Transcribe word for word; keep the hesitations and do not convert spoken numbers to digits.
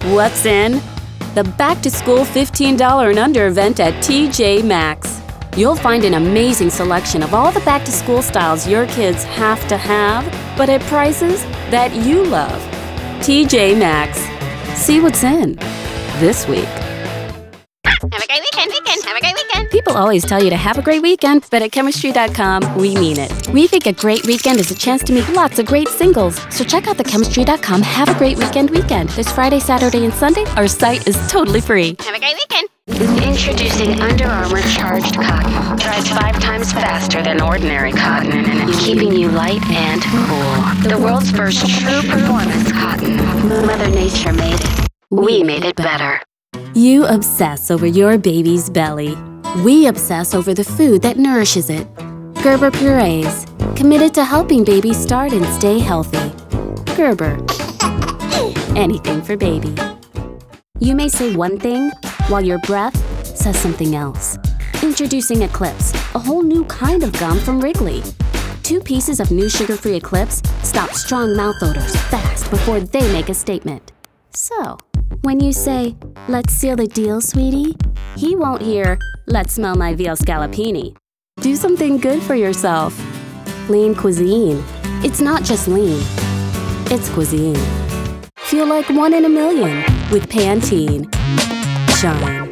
What's in? The Back to School fifteen dollars and under event at T J Maxx. You'll find an amazing selection of all the back to school styles your kids have to have, but at prices that you love. T J Maxx. See what's in this week. Have a great weekend, weekend. Have a great weekend. People always tell you to have a great weekend, but at chemistry dot com, we mean it. We think a great weekend is a chance to meet lots of great singles. So check out the chemistry dot com Have a Great Weekend weekend. This Friday, Saturday, and Sunday, our site is totally free. Have a great weekend. Introducing Under Armour Charged Cotton. Dries five times faster than ordinary cotton, keeping you light and cool. The world's first true performance cotton. Mother Nature made it. We made it better. You obsess over your baby's belly. We obsess over the food that nourishes it. Gerber Purees, committed to helping babies start and stay healthy. Gerber. Anything for baby. You may say one thing while your breath says something else. Introducing Eclipse, a whole new kind of gum from Wrigley. Two pieces of new sugar-free Eclipse stop strong mouth odors fast before they make a statement. So, when you say, "Let's seal the deal, sweetie," he won't hear, "Let's smell my veal scallopini." Do something good for yourself. Lean Cuisine. It's not just lean, it's cuisine. Feel like one in a million with Pantene. Shine.